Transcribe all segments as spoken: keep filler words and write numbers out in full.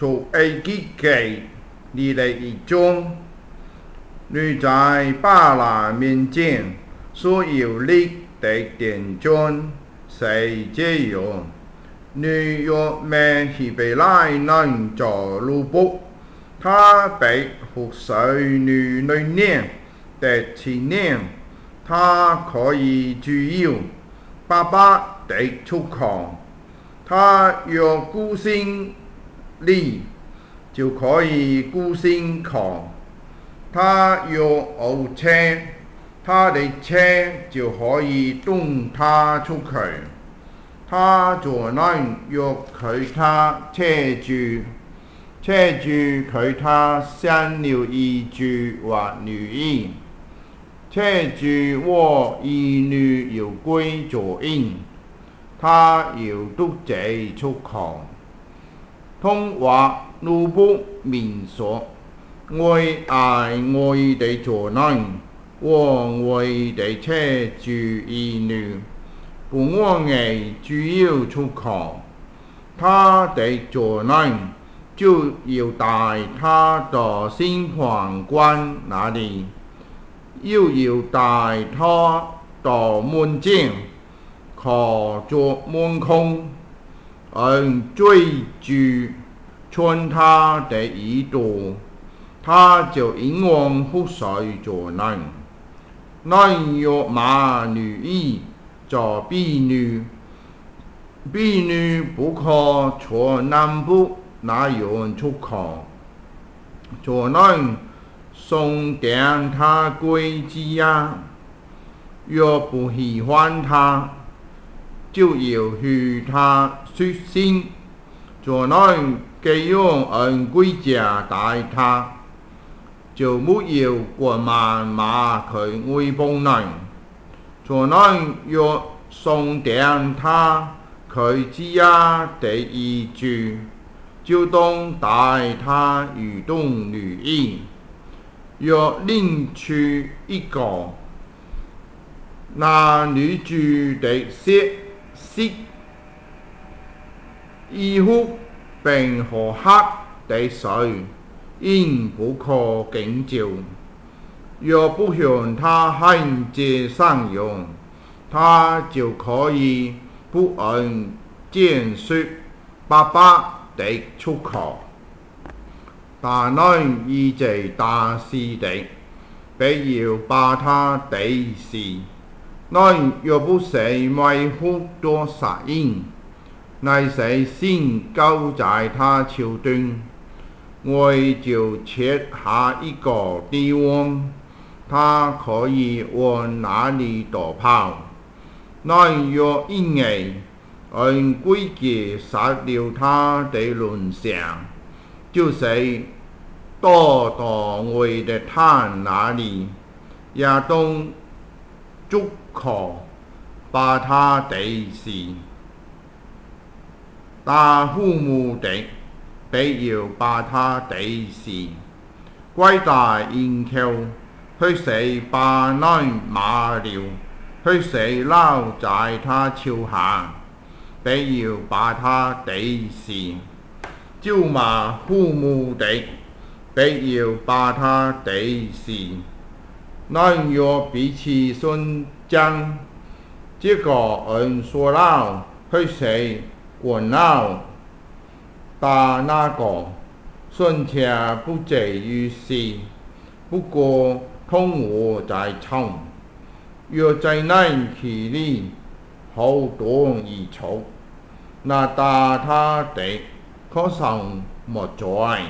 出埃及记二十一章，你在巴拉面前所有力的点钟是这样。你若没希伯来人做奴仆，他被服侍你六年的七年，他可以自由爸爸的出口。他若孤身力，就可以孤身扛；他若有车，他的车就可以动他出去。他做人若拒他車主，車主拒他生了兒子或女兒，車主和兒女要歸主人，他要獨自出扛。通話奴僕面說：愛愛愛的主人和愛的車主兒女，不愛主要出扛，他的主人就要帶他到審判官那裏，又要帶他到門前，靠着門框，按追住穿他的耳朵，他就永遠服侍主人。人若罵女兒做婢女，婢女不可像男僕那樣出扛。主人送點他歸家，若不喜歡他，就要與他說聲。主人既用按規則待他，就沒有過慢罵佢外邦人。主人若送點他佢自家的兒子，就當待他如同女兒。若另娶一個，那女子的血色、衣服並和黑的水，應不可敬照。若不向他獻這三樣，他就可以不按正說白白的出扛。但人依這大事的，必要把他處死。人若不是為福多殺人，乃是先交在他手中，我就設下一個地方，他可以往那裏逃跑。人若因為按規矩殺了他的鄰舍，就是躲到我的壇那裏，也當捉拿把他處死。打父母的，必要把他處死。拐帶陰口，去是把人罵了，去是留在他手下，必要把他處死。咒罵父母的，必要把他處死。人若彼此相爭，這個按說了，去是滾了，打那個尚且不至於死，不過同我在床。若在人氣裡好動一處，那打他的可算沒罪，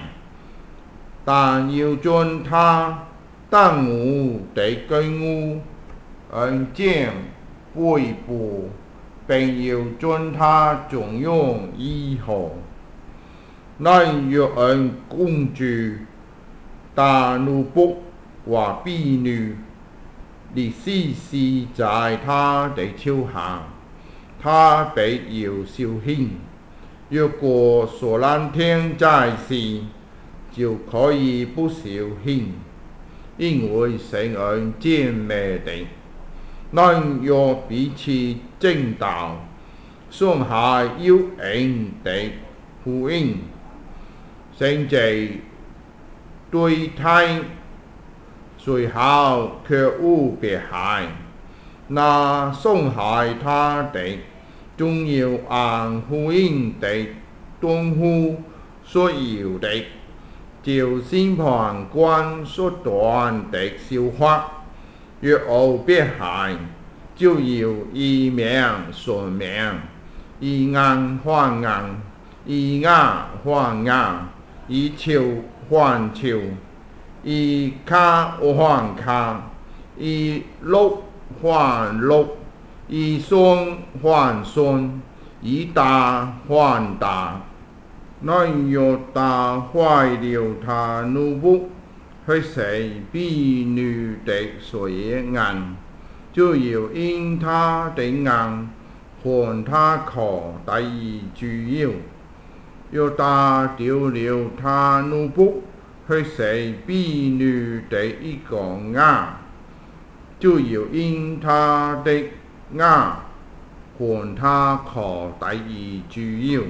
但要將他耽誤的捐物按正背部，並要將他重用以後。人若按公主打奴僕或婢女，你死死在他的手下，他必要受刑。若果說難聽在事，就可以不受刑，因為是按證明的。人若彼此爭鬥，傷害有恩的婦人， 甚至对待最後卻無別害，那傷害他的，總要按福音的敦呼所要的，照審判官所斷的效法。若有別害，就要以命順命，以硬還硬，以牙還牙，以笑還笑，以卡還卡，以鹿還鹿，以손還손，以打還打。那若打壞了他奴僕去洗婢女的所有銀，就要因他的銀還他殼第二主要。若打掉了他奴僕去洗婢女的一個牙，就要因他的牙還他殼第二主要。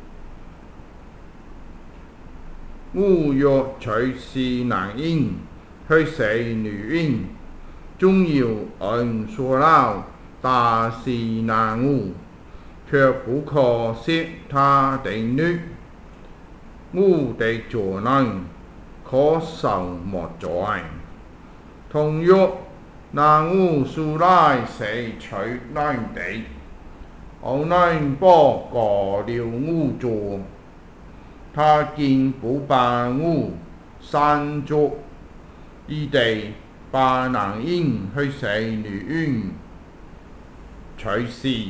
吾若隨是男嬰去洗女嬰，總要按說了打是男吾，卻不可殺他的女。吾的作能可受沒罪。同樣，男吾素來是取男的，後來報過了吾罪，他竟不把吾散作異地，把男嬰去洗女嬰取死，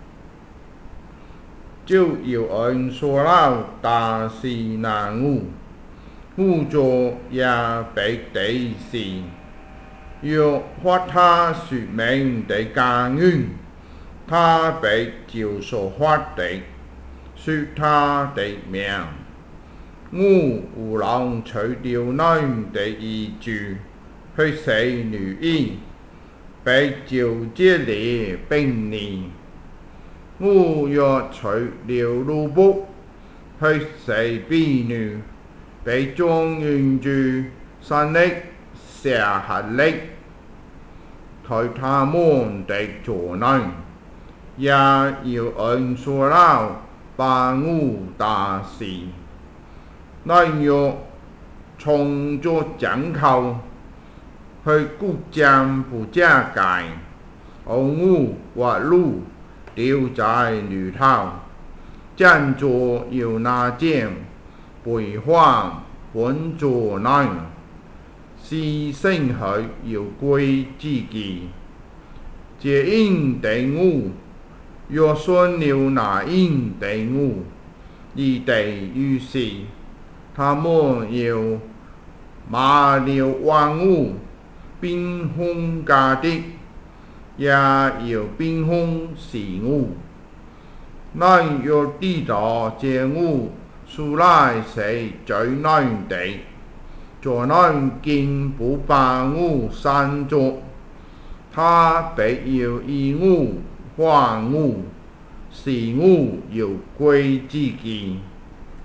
就要按說了打是男吾。吾作也必得死。若發他說明的家園，他必照所發的說他的命。吾無能除掉男的義主去洗女嬰，必照這理並你。吾若除了奴僕去洗婢女，必將原主神力下下力，退他們的作能，也要按說了把吾打死。但若從作將口去骨將不加戒，將吾或擄丟在裏頭，將作要拿劍背還本作難，是生後要歸自己。這應的吾若信了那應的吾，義地於是，他們要罵了亡吾，並凶家的，也要並凶是吾。但若知道這吾素來是最難的，作難竟不把吾散作，他必要以吾還吾，使吾要歸自己。